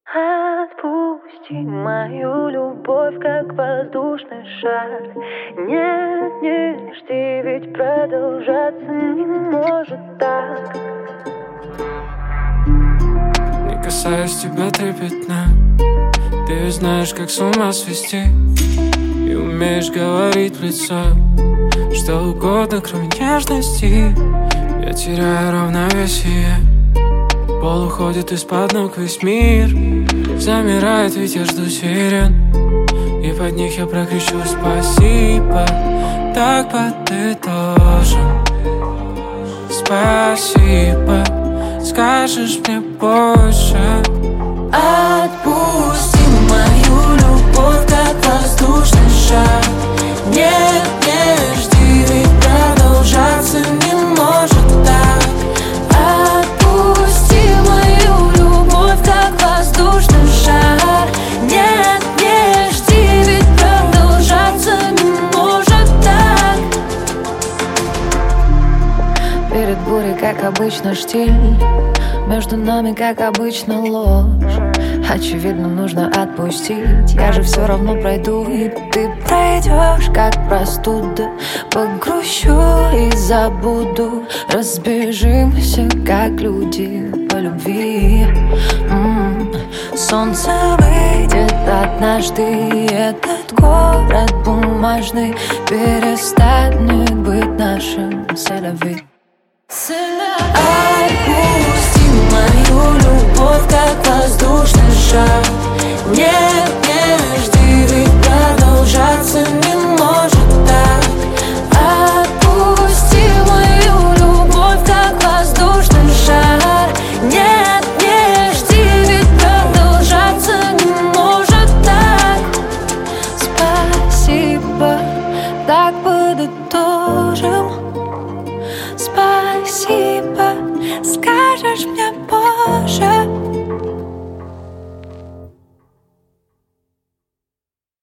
Отпусти мою любовь, как воздушный шар. Нет, не жди, ведь продолжаться не может так. Не касаясь тебя трепетно, ты ведь знаешь, как с ума свести. И умеешь говорить в лицо что угодно, кроме нежности. Я теряю равновесие, пол уходит из-под ног весь мир. Замирает, ведь я жду сирен, и под них я прокричу спасибо. Так подытожим. Спасибо, скажешь мне больше. Отпусти мою любовь, как воздушный шар. Нет, не жди, ведь продолжаться не может так. Отпусти мою любовь, как воздушный шар. Нет, не жди, ведь продолжаться не может так. Перед бурей, как обычно, штиль. Между нами, как обычно, ложь. Очевидно, нужно отпустить. Я же все равно пройду, и ты пройдешь, как простуда. Погрущу и забуду. Разбежимся, как люди по любви. Солнце выйдет однажды, и этот город бумажный перестанет быть нашим селяви. Отпусти мою любовь, как воздушный шар. Нет, не жди, ведь продолжаться не может так. Отпусти мою любовь, как воздушный шар. Нет, не жди, ведь продолжаться не может так. Спасибо, так подытожим. Спасибо, скажешь